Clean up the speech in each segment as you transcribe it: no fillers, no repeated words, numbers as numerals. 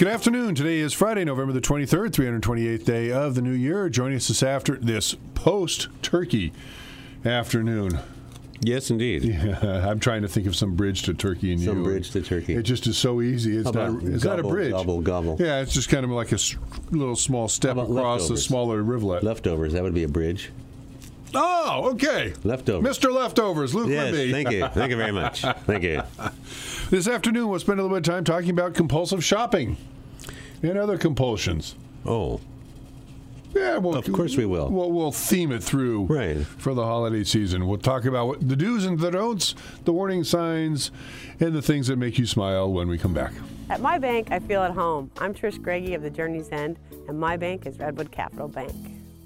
Good afternoon. Today is Friday, November the 23rd, 328th day of the new year. Joining us this post-turkey afternoon. Yes, indeed. Yeah, I'm trying to think of some bridge to turkey. Some bridge to turkey. It just is so easy. It's not a bridge. Gobble. Yeah, it's just kind of like a little small step across a smaller rivelet. Leftovers, that would be a bridge. Oh, okay. Leftovers. Mr. Leftovers, Luke Quimby. Yes, thank you. Thank you very much. Thank you. This afternoon, we'll spend a little bit of time talking about compulsive shopping and other compulsions. Oh. Yeah, well, of course we will. We'll theme it through for the holiday season. We'll talk about the do's and the don'ts, the warning signs, and the things that make you smile when we come back. At my bank, I feel at home. I'm Trish Greggy of the Journey's End, and my bank is Redwood Capital Bank.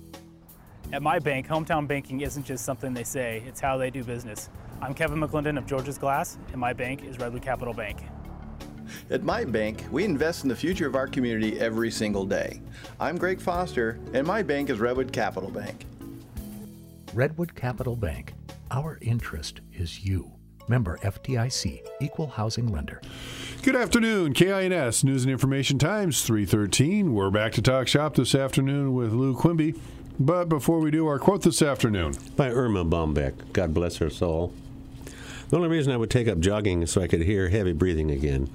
At my bank, hometown banking isn't just something they say, it's how they do business. I'm Kevin McClendon of George's Glass, and my bank is Redwood Capital Bank. At my bank, we invest in the future of our community every single day. I'm Greg Foster, and my bank is Redwood Capital Bank. Redwood Capital Bank. Our interest is you. Member FDIC, Equal Housing Lender. Good afternoon, KINS News and Information Times 313. We're back to talk shop this afternoon with Lou Quimby. But before we do, our quote this afternoon. By Irma Bombeck. God bless her soul. The only reason I would take up jogging is so I could hear heavy breathing again.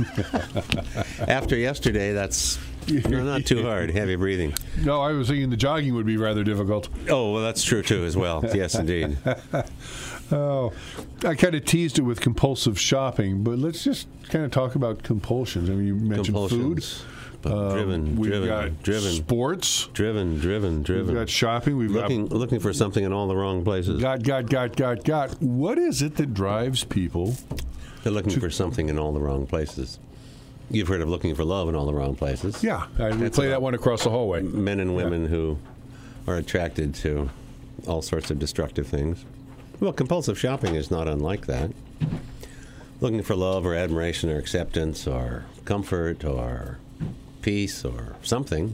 After yesterday, that's not too hard, heavy breathing. No, I was thinking the jogging would be rather difficult. Oh, well, that's true, too, as well. Yes, indeed. Oh, I kind of teased it with compulsive shopping, but let's just kind of talk about compulsions. I mean, you mentioned food. Driven. Sports. Driven. We've got shopping. We've looking for something in all the wrong places. Got. What is it that drives people? They're looking for something in all the wrong places. You've heard of looking for love in all the wrong places. Yeah, we play that one across the hallway. Men and women who are attracted to all sorts of destructive things. Well, compulsive shopping is not unlike that. Looking for love or admiration or acceptance or comfort or peace or something,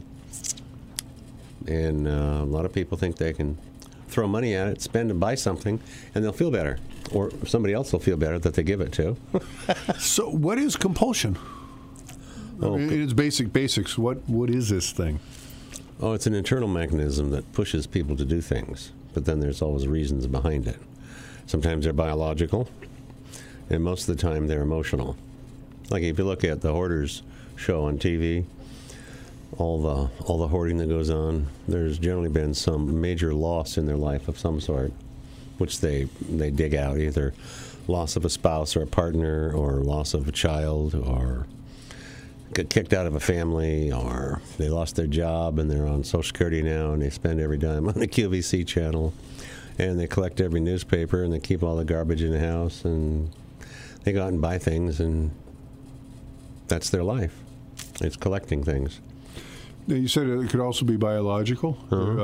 and a lot of people think they can throw money at it, spend and buy something, and they'll feel better, or somebody else will feel better that they give it to. So what is compulsion? In its basics, what is this thing? Oh, it's an internal mechanism that pushes people to do things, but then there's always reasons behind it. Sometimes they're biological, and most of the time they're emotional. Like if you look at the Hoarders show on TV, all the hoarding that goes on, there's generally been some major loss in their life of some sort, which they dig out, either loss of a spouse or a partner, or loss of a child, or get kicked out of a family, or they lost their job and they're on Social Security now and they spend every dime on the QVC channel, and they collect every newspaper and they keep all the garbage in the house, and they go out and buy things, and that's their life. It's collecting things. Now, you said it could also be biological.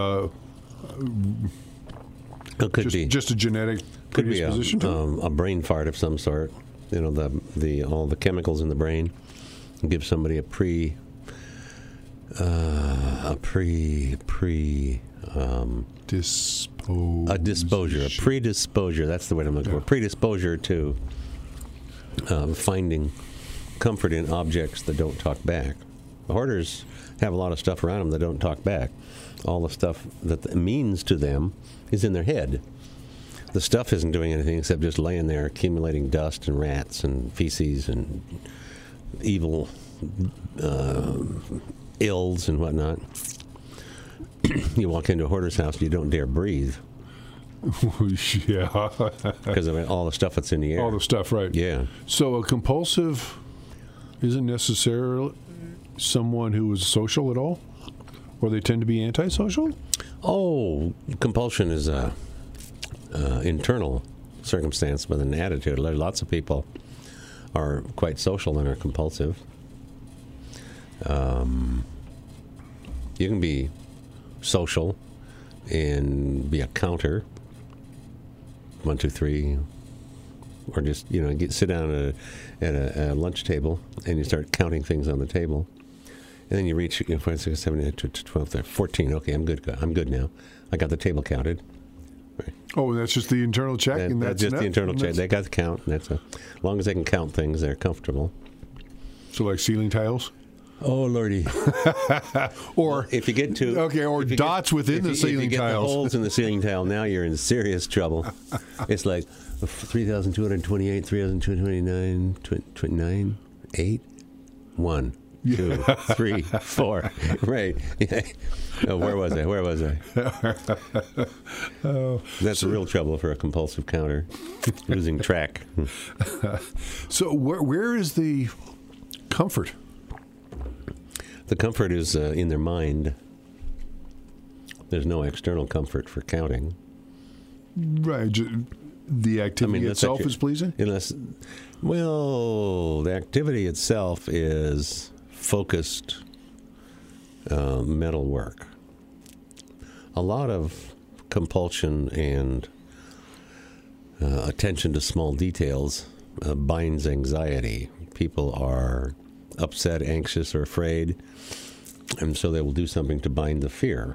It could be just a genetic predisposition. Could be a brain fart of some sort. You know, all the chemicals in the brain give somebody a predisposure. That's the word I'm looking for. Predisposure to finding comfort in objects that don't talk back. The hoarders have a lot of stuff around them that don't talk back. All the stuff that means to them is in their head. The stuff isn't doing anything except just laying there accumulating dust and rats and feces and evil ills and whatnot. You walk into a hoarder's house and you don't dare breathe. Yeah. Because of all the stuff that's in the air. All the stuff, right. Yeah. So a compulsive isn't necessarily someone who is social at all? Or they tend to be antisocial? Oh, compulsion is a internal circumstance with an attitude. Lots of people are quite social and are compulsive. You can be social and be a counter. 1, 2, 3, or just sit down at a lunch table and you start counting things on the table, and then you reach 5, 6, 7, 8, 12, 13, 14. Okay, I'm good now. I got the table counted. Right. Oh, that's just the internal check, and that's just the internal check. They got the count. And as long as they can count things, they're comfortable. So, like ceiling tiles. Oh, Lordy. Or if you get to... Okay, or dots within the ceiling if you get tiles. the holes in the ceiling tile, now you're in serious trouble. It's like 3,228, 3,229, 29, 8, 1, 2, 3, 4. Right. Oh, where was I? That's real trouble for a compulsive counter. Losing track. So where is the comfort? The comfort is in their mind. There's no external comfort for counting. Right. The activity itself is pleasing? Well, the activity itself is focused mental work. A lot of compulsion and attention to small details binds anxiety. People are upset, anxious, or afraid, and so they will do something to bind the fear.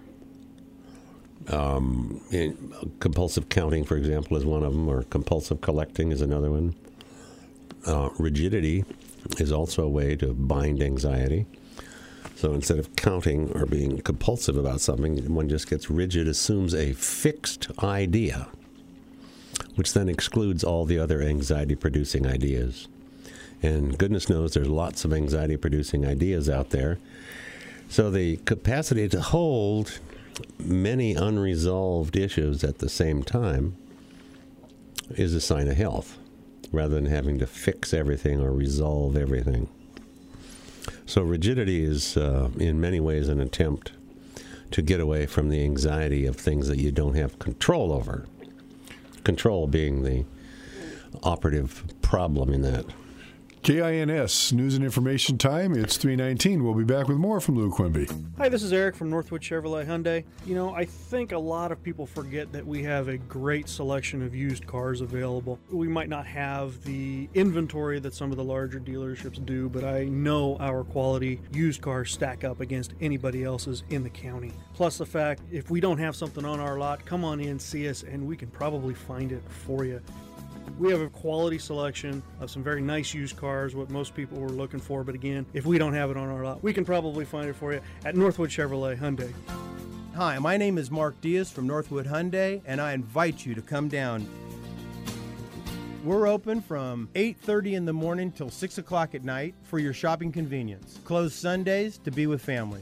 Compulsive counting, for example, is one of them, or compulsive collecting is another one. Rigidity is also a way to bind anxiety. So instead of counting or being compulsive about something, one just gets rigid, assumes a fixed idea, which then excludes all the other anxiety-producing ideas. And goodness knows there's lots of anxiety-producing ideas out there. So the capacity to hold many unresolved issues at the same time is a sign of health, rather than having to fix everything or resolve everything. So rigidity is, in many ways, an attempt to get away from the anxiety of things that you don't have control over. Control being the operative problem in that. KINS, News and Information Time. It's 3:19. We'll be back with more from Lou Quimby. Hi, this is Eric from Northwood Chevrolet Hyundai. You know, I think a lot of people forget that we have a great selection of used cars available. We might not have the inventory that some of the larger dealerships do, but I know our quality used cars stack up against anybody else's in the county. Plus the fact, if we don't have something on our lot, come on in, see us, and we can probably find it for you. We have a quality selection of some very nice used cars, what most people were looking for. But again, if we don't have it on our lot, we can probably find it for you at Northwood Chevrolet Hyundai. Hi, my name is Mark Diaz from Northwood Hyundai, and I invite you to come down. We're open from 8:30 in the morning till 6 o'clock at night for your shopping convenience. Closed Sundays to be with family.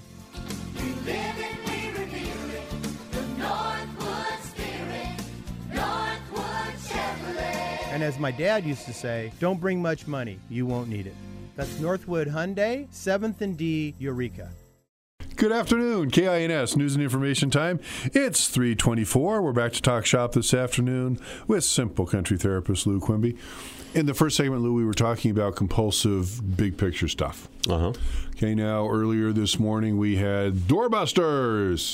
And as my dad used to say, don't bring much money. You won't need it. That's Northwood Hyundai, 7th and D, Eureka. Good afternoon, KINS News and Information Time. It's 3:24. We're back to Talk Shop this afternoon with Simple Country Therapist Lou Quimby. In the first segment, Lou, we were talking about compulsive big picture stuff. Uh-huh. Okay, now earlier this morning we had doorbusters.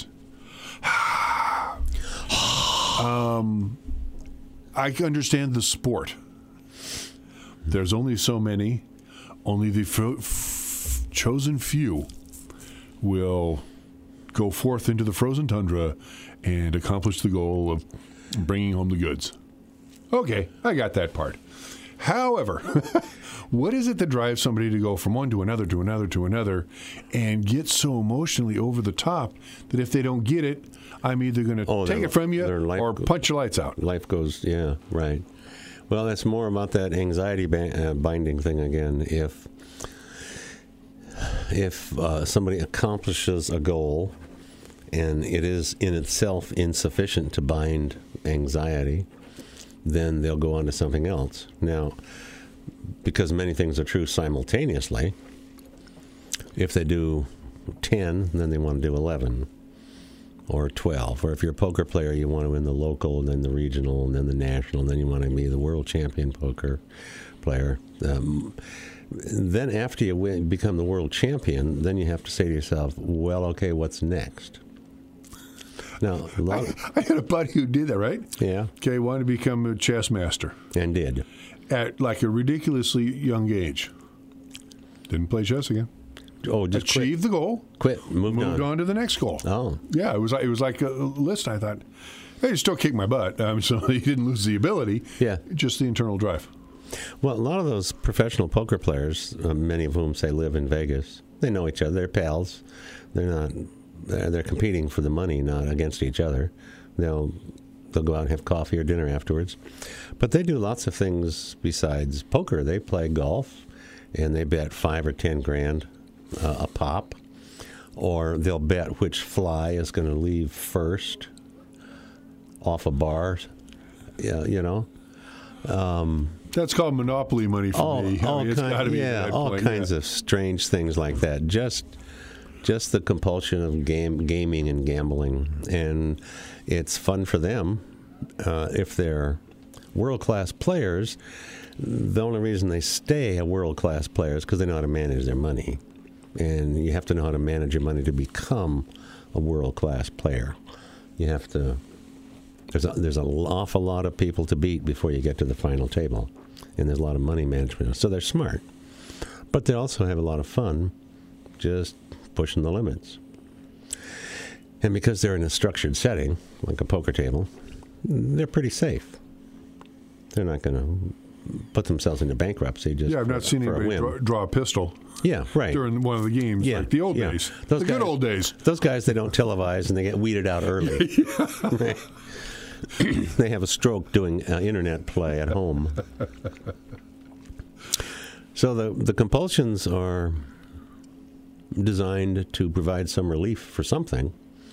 I understand the sport. There's only so many. Only the chosen few will go forth into the frozen tundra and accomplish the goal of bringing home the goods. Okay, I got that part. However, what is it that drives somebody to go from one to another to another to another and get so emotionally over the top that if they don't get it, I'm either going to take it from you or punch your lights out? Life goes, yeah, right. Well, that's more about that anxiety binding thing again. If somebody accomplishes a goal and it is in itself insufficient to bind anxiety, then they'll go on to something else. Now, because many things are true simultaneously, if they do 10, then they want to do 11 or 12. Or if you're a poker player, you want to win the local, and then the regional, and then the national, and then you want to be the world champion poker player. Then after you become the world champion, then you have to say to yourself, well, okay, what's next? Now, I had a buddy who did that, right? Yeah. Okay, wanted to become a chess master. And did. At like a ridiculously young age. Didn't play chess again. Oh, just achieved the goal. Quit. Moved on to the next goal. Oh. Yeah, it was like a list. I thought, hey, you still kicked my butt. So he didn't lose the ability. Yeah. Just the internal drive. Well, a lot of those professional poker players, many of whom say live in Vegas, They know each other. They're pals. They're competing for the money, not against each other. They'll go out and have coffee or dinner afterwards. But they do lots of things besides poker. They play golf, and they bet $5 or $10 a pop. Or they'll bet which fly is going to leave first off a bar. Yeah, you know. That's called monopoly money for me. All kinds of strange things like that. Just the compulsion of gaming and gambling, and it's fun for them. If they're world-class players, the only reason they stay a world-class player is because they know how to manage their money. And you have to know how to manage your money to become a world-class player. You have to. There's an awful lot of people to beat before you get to the final table, and there's a lot of money management. So they're smart, but they also have a lot of fun, just pushing the limits. And because they're in a structured setting, like a poker table, they're pretty safe. They're not going to put themselves into bankruptcy just I've not seen anybody draw a pistol. Yeah, right. During one of the games, like the old days. The good old days. Those guys, they don't televise, and they get weeded out early. They have a stroke doing internet play at home. So the compulsions are designed to provide some relief for something.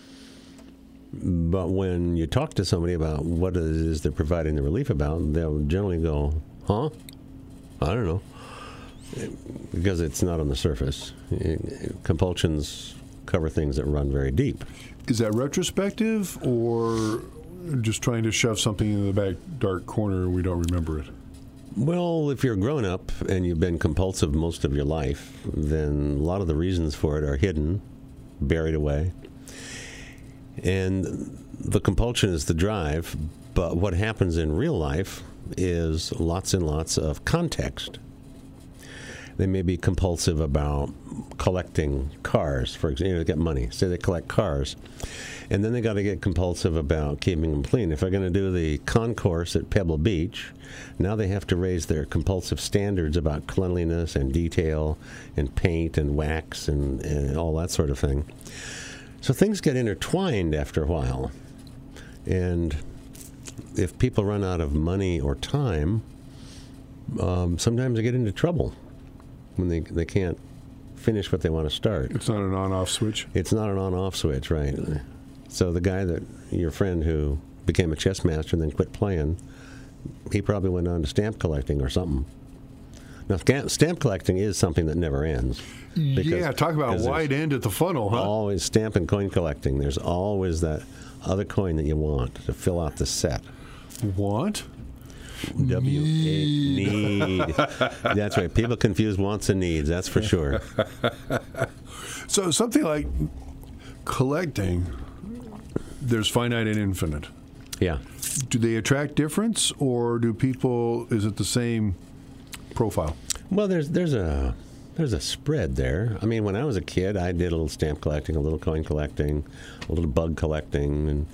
But when you talk to somebody about what it is they're providing the relief about, they'll generally go, huh? I don't know. Because it's not on the surface. Compulsions cover things that run very deep. Is that retrospective or just trying to shove something into the back dark corner and we don't remember it? Well, if you're grown up and you've been compulsive most of your life, then a lot of the reasons for it are hidden, buried away. And the compulsion is the drive, but what happens in real life is lots and lots of context. They may be compulsive about collecting cars, for example. They get money. Say they collect cars. And then they got to get compulsive about keeping them clean. If they're going to do the concourse at Pebble Beach, now they have to raise their compulsive standards about cleanliness and detail and paint and wax and all that sort of thing. So things get intertwined after a while. And if people run out of money or time, sometimes they get into trouble when they can't finish what they want to start. It's not an on-off switch? It's not an on-off switch, right. So the guy your friend who became a chess master and then quit playing, he probably went on to stamp collecting or something. Now, stamp collecting is something that never ends. Talk about wide end at the funnel, huh? Always stamp and coin collecting. There's always that other coin that you want to fill out the set. Want? Need. That's right. People confuse wants and needs. That's for sure. So something like collecting, there's finite and infinite. Yeah. Do they attract difference, or is it the same profile? Well, there's a spread there. I mean, when I was a kid, I did a little stamp collecting, a little coin collecting, a little bug collecting, and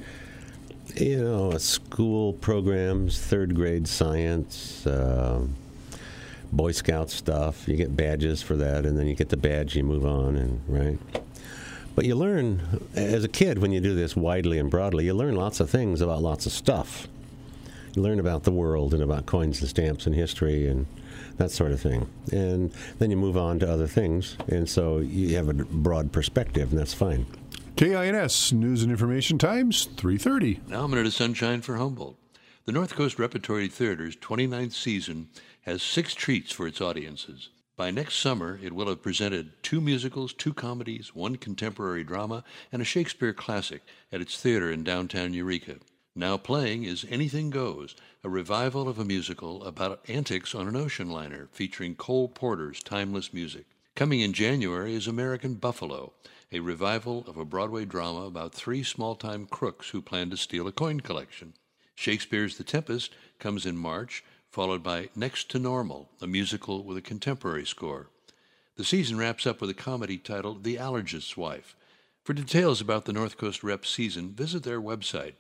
school programs, third grade science, Boy Scout stuff. You get badges for that, and then you get the badge, you move on, and right. But you learn, as a kid, when you do this widely and broadly, you learn lots of things about lots of stuff. You learn about the world and about coins and stamps and history and that sort of thing. And then you move on to other things, and so you have a broad perspective, and that's fine. KINS News and Information Times, 3:30. Now a minute of sunshine for Humboldt. The North Coast Repertory Theater's 29th season has 6 treats for its audiences. By next summer, it will have presented 2 musicals, 2 comedies, 1 contemporary drama, and a Shakespeare classic at its theater in downtown Eureka. Now playing is Anything Goes, a revival of a musical about antics on an ocean liner featuring Cole Porter's timeless music. Coming in January is American Buffalo, a revival of a Broadway drama about 3 small-time crooks who plan to steal a coin collection. Shakespeare's The Tempest comes in March, followed by Next to Normal, a musical with a contemporary score. The season wraps up with a comedy titled The Allergist's Wife. For details about the North Coast Rep season, visit their website,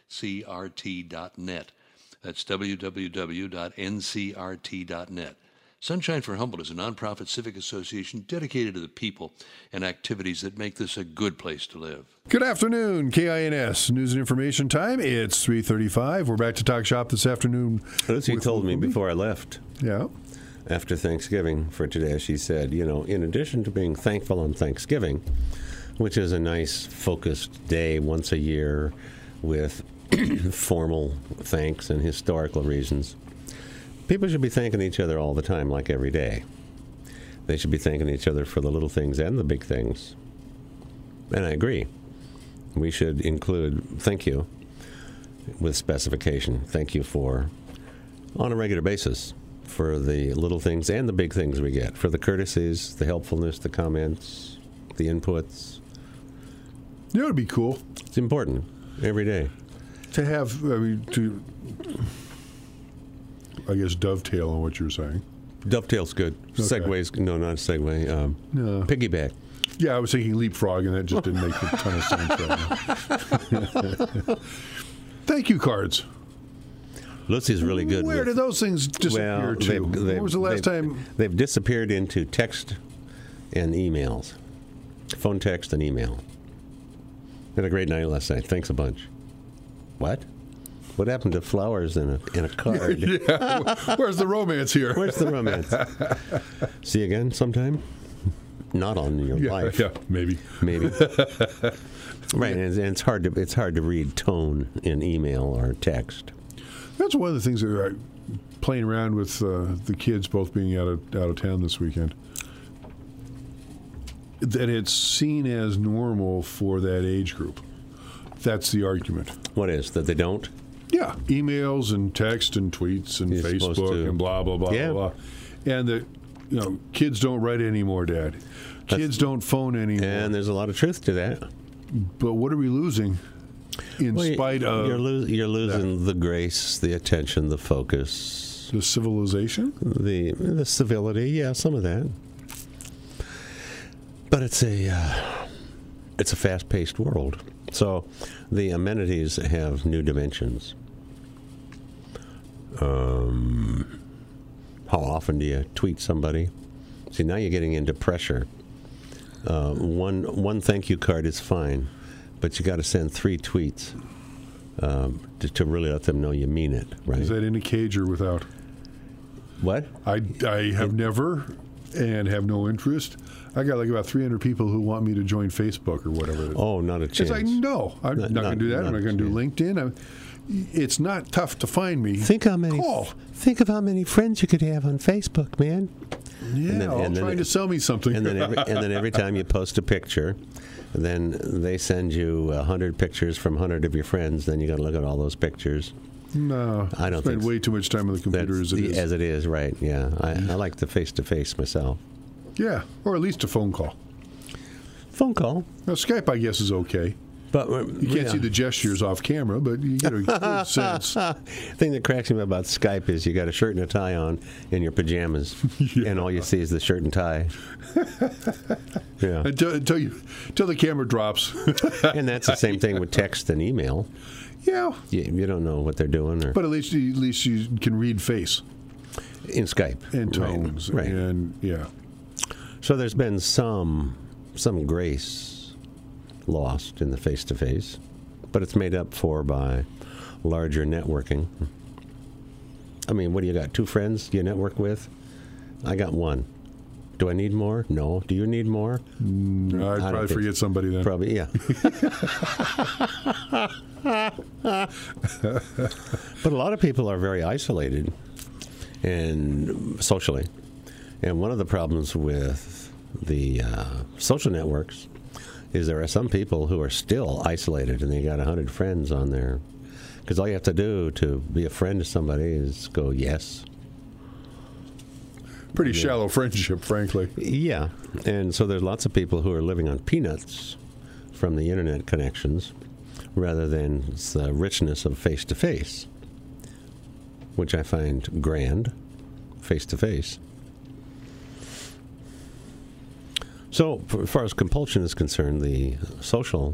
www.ncrt.net. That's www.ncrt.net. Sunshine for Humboldt is a nonprofit civic association dedicated to the people and activities that make this a good place to live. Good afternoon, KINS News and Information Time. It's 3:35. We're back to Talk Shop this afternoon. Lucy told me before I left. Yeah. After Thanksgiving for today, she said, in addition to being thankful on Thanksgiving, which is a nice focused day once a year with formal thanks and historical reasons, people should be thanking each other all the time, like every day. They should be thanking each other for the little things and the big things. And I agree. We should include thank you with specification. Thank you for, on a regular basis, for the little things and the big things we get, for the courtesies, the helpfulness, the comments, the inputs. It would be cool. It's important every day. To have, I guess, dovetail on what you're saying. Dovetail's good. Okay. Segway's, no, not a segue. No. Piggyback. Yeah, I was thinking leapfrog, and that just didn't make a ton of sense right now. Thank you cards. Lucy's really good. Where did those things disappear to? When was the last time? They've disappeared into text and emails. Phone, text, and email. Had a great night last night. Thanks a bunch. What? What happened to flowers in a card? Yeah. Where's the romance here? Where's the romance? See you again sometime? Not on your life. Yeah, maybe. Right, and it's hard to read tone in email or text. That's one of the things that I'm playing around with the kids both being out of town this weekend. That it's seen as normal for that age group. That's the argument. What is? That they don't? Yeah. Emails and text and tweets and Facebook and blah, blah, blah, blah, blah. And that, kids don't write anymore, Dad. Kids don't phone anymore. And there's a lot of truth to that. But what are we losing spite of... You're losing the grace, the attention, the focus. The civilization? The civility, yeah, some of that. But it's a fast-paced world. So the amenities have new dimensions. How often do you tweet somebody? See, now you're getting into pressure. One thank you card is fine, but you got to send 3 tweets to really let them know you mean it, right? Is that in a cage or without? What? I have never and have no interest. I got like about 300 people who want me to join Facebook or whatever it is. Oh, not a chance. It's like, no, I'm not going to do that. I'm not going to do LinkedIn. It's not tough to find me. Think of how many friends you could have on Facebook, man. Yeah, trying to sell me something. And then every time you post a picture, then they send you 100 pictures from 100 of your friends. Then you got to look at all those pictures. No, I don't spend way too much time on the computer as it is. As it is, right? Yeah, I like the face-to-face myself. Yeah, or at least a phone call. Phone call. Now, Skype, I guess, is okay. But you can't see the gestures off camera, but you get a good sense. The thing that cracks me about Skype is you got a shirt and a tie on in your pajamas, and all you see is the shirt and tie. Yeah. Until the camera drops. And that's the same thing with text and email. Yeah. You don't know what they're doing. But at least you can read face. In Skype. And tones. Right. And, yeah. So there's been some grace lost in the face-to-face, but it's made up for by larger networking. I mean, what do you got? 2 friends you network with? I got 1. Do I need more? No. Do you need more? I'd probably forget somebody then. Probably, yeah. But a lot of people are very isolated and socially. And one of the problems with the social networks is there are some people who are still isolated and they got 100 friends on there. Because all you have to do to be a friend to somebody is go, yes. Pretty shallow friendship, frankly. Yeah. And so there's lots of people who are living on peanuts from the internet connections rather than the richness of face-to-face, which I find grand, face-to-face. So, as far as compulsion is concerned, the social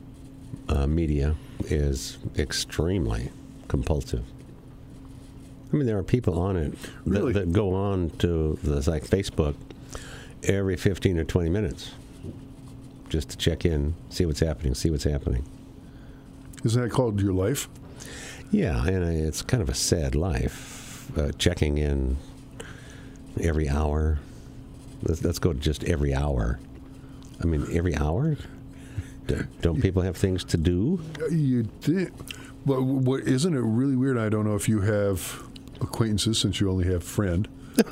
media is extremely compulsive. I I mean, there are people on it Really? that go on to like Facebook every 15 or 20 minutes just to check in, see what's happening. Isn't that called your life? Yeah, and it's kind of a sad life, checking in every hour. Let's go just every hour. I mean, every hour? Don't people have things to do? You did. But what isn't it really weird? I don't know if you have acquaintances, since you only have friend,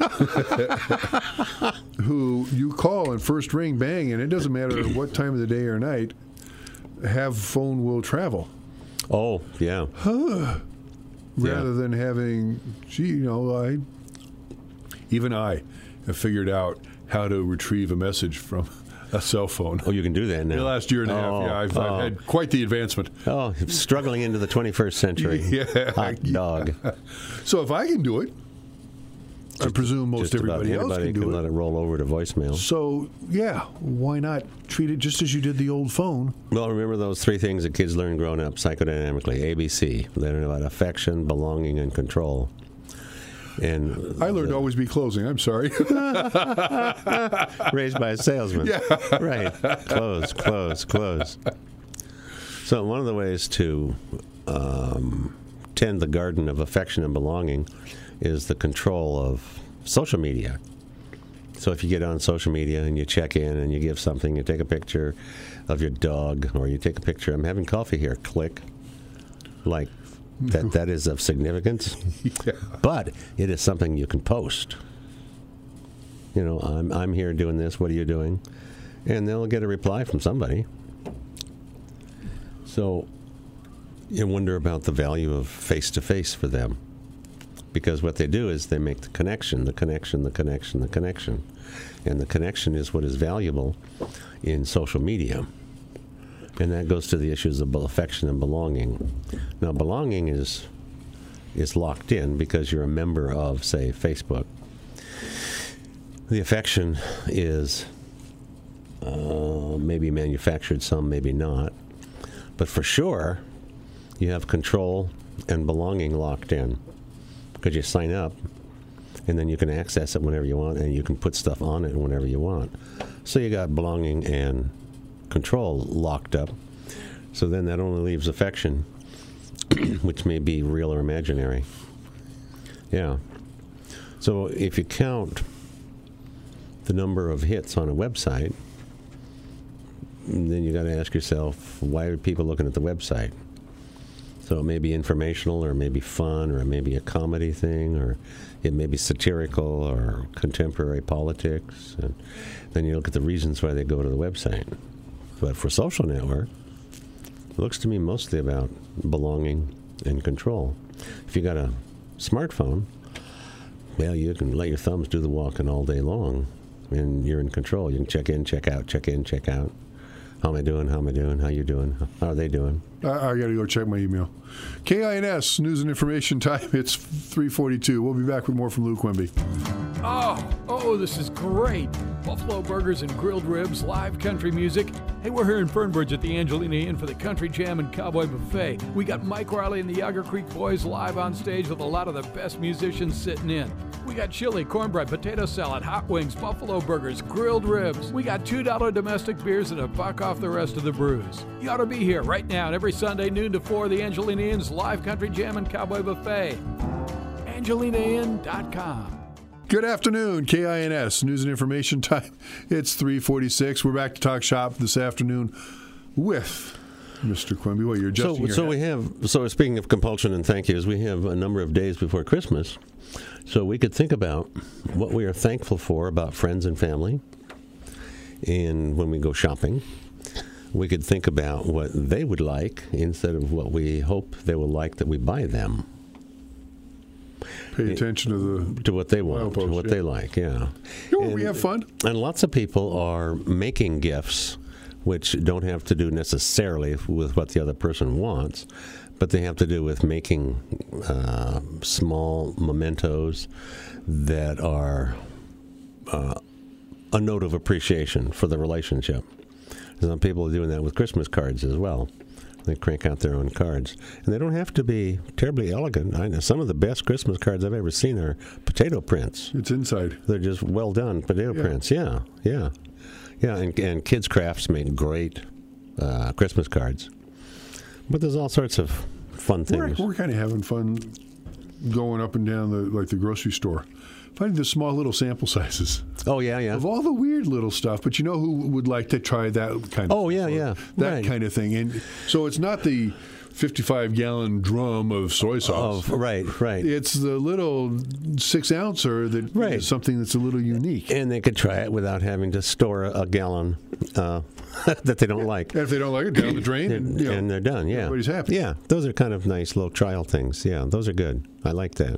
who you call and first ring, bang, and it doesn't matter what time of the day or night, have phone will travel. Oh, yeah. Rather than having, I have figured out how to retrieve a message from a cell phone. Oh, you can do that now. The last year and a half, yeah, I've had quite the advancement. Oh, struggling into the 21st century. Yeah. Hot dog. So if I can do it, I presume most everybody else can do it. Let it roll over to voicemail. So, yeah, why not treat it just as you did the old phone? Well, remember those 3 things that kids learn growing up psychodynamically, ABC. They learn about affection, belonging, and control. And I learned to always be closing. I'm sorry. Raised by a salesman. Yeah. Right. Close. So one of the ways to tend the garden of affection and belonging is the control of social media. So if you get on social media and you check in and you give something, you take a picture of your dog, or you take a picture, I'm having coffee here, click. Like, that is of significance. Yeah. But it is something you can post. I'm here doing this, what are you doing? And they'll get a reply from somebody. So you wonder about the value of face-to-face for them. Because what they do is they make the connection. And the connection is what is valuable in social media. And that goes to the issues of affection and belonging. Now, belonging is locked in because you're a member of, say, Facebook. The affection is maybe manufactured, some maybe not. But for sure, you have control and belonging locked in because you sign up, and then you can access it whenever you want, and you can put stuff on it whenever you want. So you got belonging and control locked up. So then that only leaves affection, which may be real or imaginary. Yeah. So if you count the number of hits on a website, then you got to ask yourself, why are people looking at the website? So it may be informational, or it may be fun, or it may be a comedy thing, or it may be satirical or contemporary politics. And then you look at the reasons why they go to the website. But for social network, it looks to me mostly about belonging and control. If you got a smartphone, well, you can let your thumbs do the walking all day long, and you're in control. You can check in, check out, check in, check out. How am I doing? How you doing? How are they doing? I got to go check my email. KINS, News and Information Time. It's 3:42. We'll be back with more from Luke Wemby. Oh, this is great. Buffalo burgers and grilled ribs, live country music. Hey, we're here in Fernbridge at the Angelina Inn for the Country Jam and Cowboy Buffet. We got Mike Riley and the Yager Creek Boys live on stage with a lot of the best musicians sitting in. We got chili, cornbread, potato salad, hot wings, buffalo burgers, grilled ribs. We got $2 domestic beers and $1 off the rest of the brews. You ought to be here right now, and every Sunday noon to 4, the Angelina Inn's live Country Jam and Cowboy Buffet. AngelinaInn.com. Good afternoon, KINS, News and Information Time. It's 3:46. We're back to Talk Shop this afternoon with Mr. Quimby. Well, you're adjusting So speaking of compulsion and thank yous, we have a number of days before Christmas. So we could think about what we are thankful for about friends and family. And when we go shopping, we could think about what they would like instead of what we hope they will like that we buy them. Pay attention to what they want, to what they like, yeah. We have fun. And lots of people are making gifts which don't have to do necessarily with what the other person wants, but they have to do with making small mementos that are a note of appreciation for the relationship. Some people are doing that with Christmas cards as well. They crank out their own cards. And they don't have to be terribly elegant. I know some of the best Christmas cards I've ever seen are potato prints. It's inside. They're just well done potato prints. Yeah. And Kids Crafts make great Christmas cards. But there's all sorts of fun things. We're kind of having fun going up and down the grocery store, finding the small little sample sizes. Oh, yeah. Of all the weird little stuff, but you know who would like to try that kind of that kind of thing. And so it's not the 55-gallon drum of soy sauce. Right. It's the little 6-ouncer that is something that's a little unique. And they could try it without having to store a gallon that they don't like. And if they don't like it, down the drain. And they're done, yeah. Everybody's happy. Yeah, those are kind of nice little trial things. Yeah, those are good. I like that.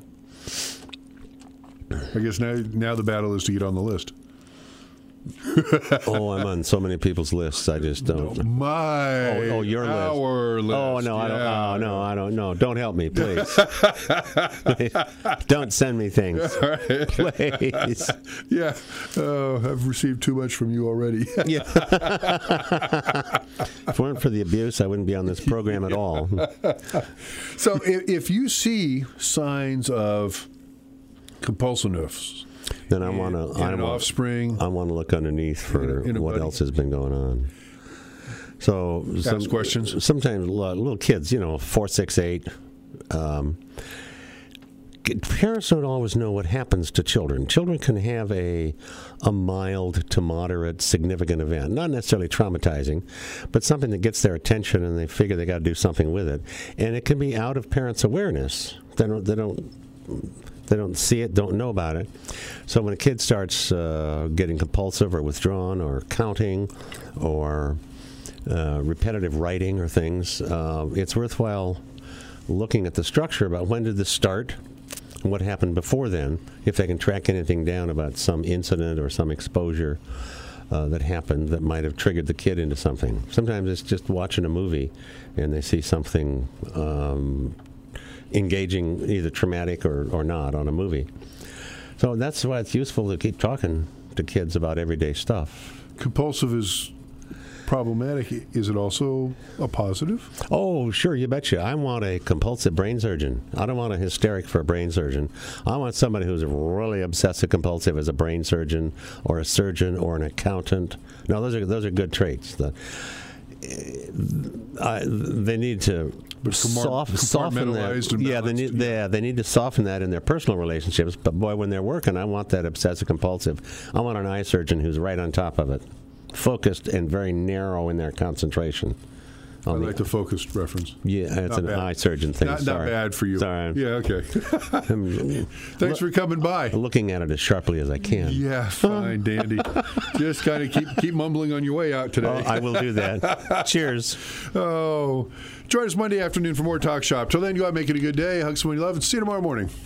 I guess now the battle is to get on the list. I'm on so many people's lists. I just don't. Your list. Our list. Oh no, I don't know. Don't help me, please. Don't send me things, please. Yeah, I've received too much from you already. Yeah. If it weren't for the abuse, I wouldn't be on this program at all. So, if you see signs of compulsiveness, then I offspring. I want to look underneath for what else has been going on. So ask questions. Sometimes little kids, 4, 6, 8. Parents don't always know what happens to children. Children can have a mild to moderate significant event, not necessarily traumatizing, but something that gets their attention and they figure they got to do something with it. And it can be out of parents' awareness. They don't see it, don't know about it. So when a kid starts getting compulsive or withdrawn or counting or repetitive writing or things, it's worthwhile looking at the structure about when did this start and what happened before then, if they can track anything down about some incident or some exposure that happened that might have triggered the kid into something. Sometimes it's just watching a movie and they see something engaging, either traumatic or not, on a movie. So that's why it's useful to keep talking to kids about everyday stuff. Compulsive is problematic. Is it also a positive? Oh, sure, you betcha. I want a compulsive brain surgeon. I don't want a hysteric for a brain surgeon. I want somebody who's really obsessive compulsive as a brain surgeon or a surgeon or an accountant. No, those are good traits. They need to soften that. They need to soften that in their personal relationships. But boy, when they're working, I want that obsessive compulsive. I want an eye surgeon who's right on top of it, focused and very narrow in their concentration. I like the focused reference. Yeah, it's an eye surgeon thing. Not bad for you. Sorry. Yeah, okay. Thanks for coming by. Looking at it as sharply as I can. Yeah, fine, dandy. Just kind of keep mumbling on your way out today. Oh, I will do that. Cheers. Oh, join us Monday afternoon for more Talk Shop. Till then, go out and make it a good day. Hug someone you love, and see you tomorrow morning.